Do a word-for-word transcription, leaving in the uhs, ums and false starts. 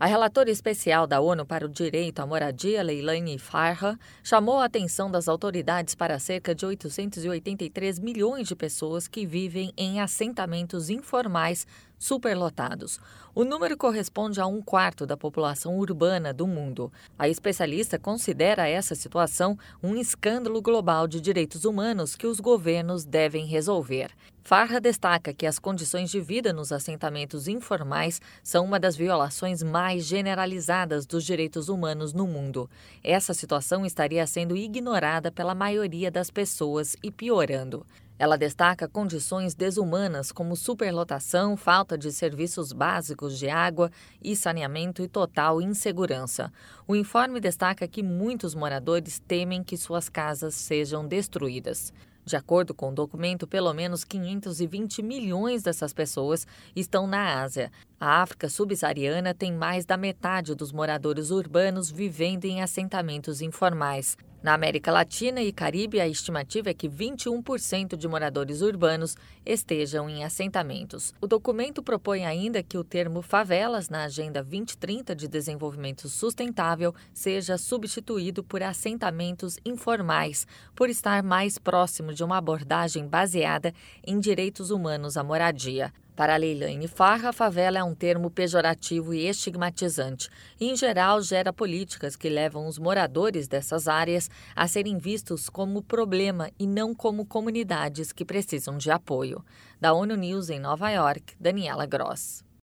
A relatora especial da ONU para o Direito à Moradia, Leilani Farha, chamou a atenção das autoridades para cerca de oitocentos e oitenta e três milhões de pessoas que vivem em assentamentos informais superlotados. O número corresponde a um quarto da população urbana do mundo. A especialista considera essa situação um escândalo global de direitos humanos que os governos devem resolver. Farha destaca que as condições de vida nos assentamentos informais são uma das violações mais generalizadas dos direitos humanos no mundo. Essa situação estaria sendo ignorada pela maioria das pessoas e piorando. Ela destaca condições desumanas como superlotação, falta de serviços básicos de água e saneamento e total insegurança. O informe destaca que muitos moradores temem que suas casas sejam destruídas. De acordo com o documento, pelo menos quinhentos e vinte milhões dessas pessoas estão na Ásia. A África subsaariana tem mais da metade dos moradores urbanos vivendo em assentamentos informais. Na América Latina e Caribe, a estimativa é que vinte e um por cento de moradores urbanos estejam em assentamentos. O documento propõe ainda que o termo favelas na Agenda vinte trinta de Desenvolvimento Sustentável seja substituído por assentamentos informais, por estar mais próximo de uma abordagem baseada em direitos humanos à moradia. Para Leilani Farha, a favela é um termo pejorativo e estigmatizante e, em geral, gera políticas que levam os moradores dessas áreas a serem vistos como problema e não como comunidades que precisam de apoio. Da ONU News em Nova York, Daniela Gross.